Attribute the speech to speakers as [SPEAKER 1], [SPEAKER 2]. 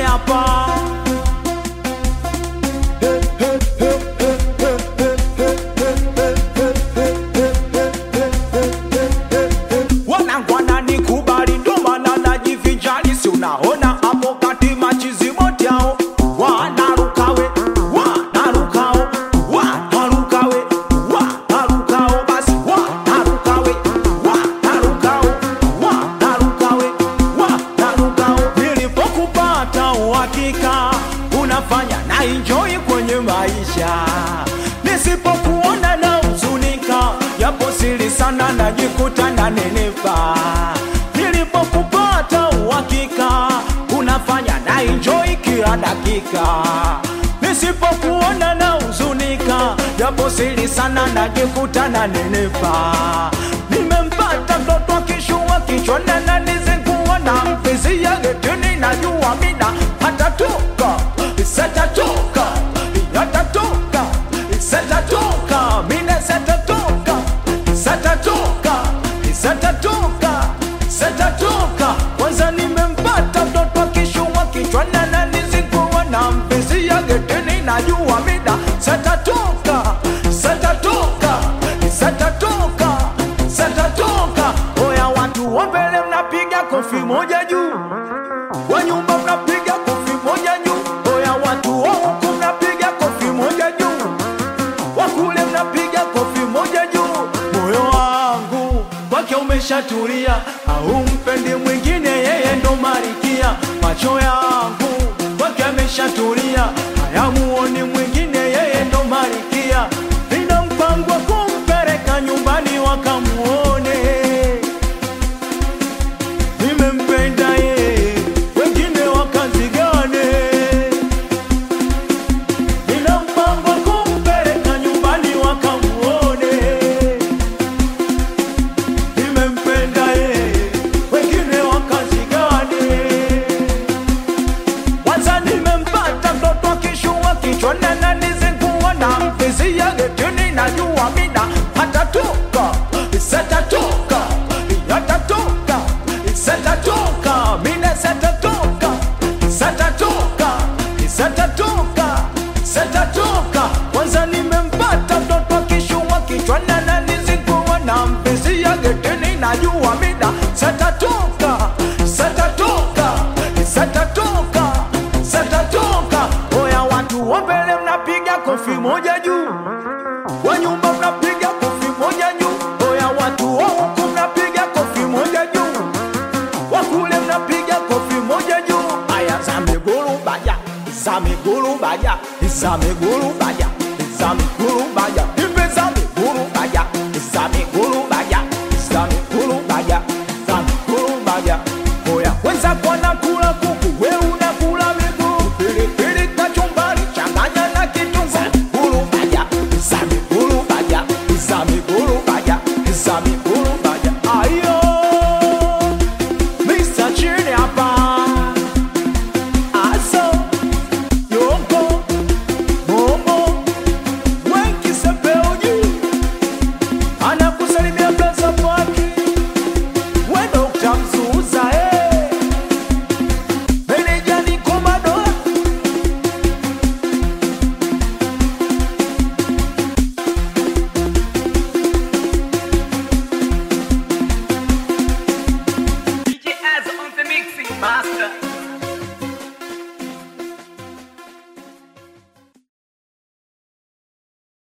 [SPEAKER 1] hapa. Wanangu wananikubali ndo maana najivinjari, si unaona hapo kati machizi mote yao wanarukawe, wanarukawe, wanarukawe, wanarukawe, basi wanarukawe, wanarukawe, wanarukawe, wanarukawe. Nilipokupata uhakika unafanya na enjoy kwenye maisha, nisipokuona na huzunika, yapo siri sana najikuta na nenepa. Nilipokupata uhakika unafanya na enjoy kila dakika, nisipokuona na huzunika, yapo siri sana najikuta na nenepa. Nimempata mtoto akishua kichwani na nizingua na mfizi ya getini, najua mida hatatoka, setatoka, yatatoka, setatoka, mina setatoka, setatoka, setatoka, setatoka. Kwanza nimempata mtoto akishua kichwani na nizingua na mfizi ya getini, najua mida setatoka, setatoka, setatoka, setatoka. Oya watu wa mbele mnapiga kofi moja juu, wa nyumba mnapiga kofi moja juu. Oya watu wa huku mnapiga kofi moja juu, wa kule mnapiga kofi moja juu. Moyo wangu kwake umeshatulia, au mpendi mwingine, yeye ndo malikia. Macho yangu kwake ameshatulia, hayamuoni mwingine, yeye ndo malikia. Nina mpango kumpeleka nyumbani wakamuone, nimempenda yeye, wengine wakazigane. Nina mpango kumpeleka nyumbani wakamuone, nimempenda yeye, wengine wakazigane. Kwanza nimempata mtoto akishua kichwani na nizingua na mfizi ya getini, najua mida hatatoka, setatoka, yatatoka, setatoka, mina setatoka, setatoka, setatoka, setatoka. Kwanza nimempata mtoto akishua kichwani na nizingua na mfizi ya getini, najua mida setatoka, setatoka, setatoka, setatoka. Oya watu wa mbele mnapiga kofi moja juu, wa nyumba mnapiga kofi moja juu. Oya watu wa huku mnapiga kofi moja juu, wa kule mnapiga kofi moja juu. Aya za miguru baja, za miguru baja, za miguru baja, za miguru baja, ipe za miguru baja, za miguru